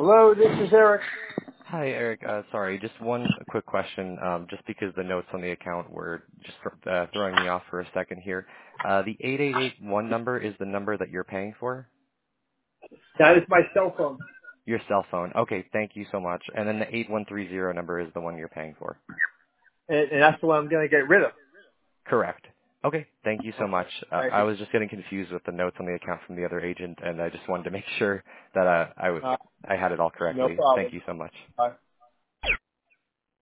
Hello, this is Eric. Hi, Eric. Sorry, just one quick question, just because the notes on the account were just throwing me off for a second here. The 8881 number is the number that you're paying for? That is my cell phone, Your cell phone. Okay, thank you so much. And then the 8130 number is the one you're paying for? and that's the one I'm going to get rid of. Correct. Okay, thank you so much. Right. I was just getting confused with the notes on the account from the other agent, and I just wanted to make sure that Uh, I had it all no correctly. problem. Thank you so much. Bye.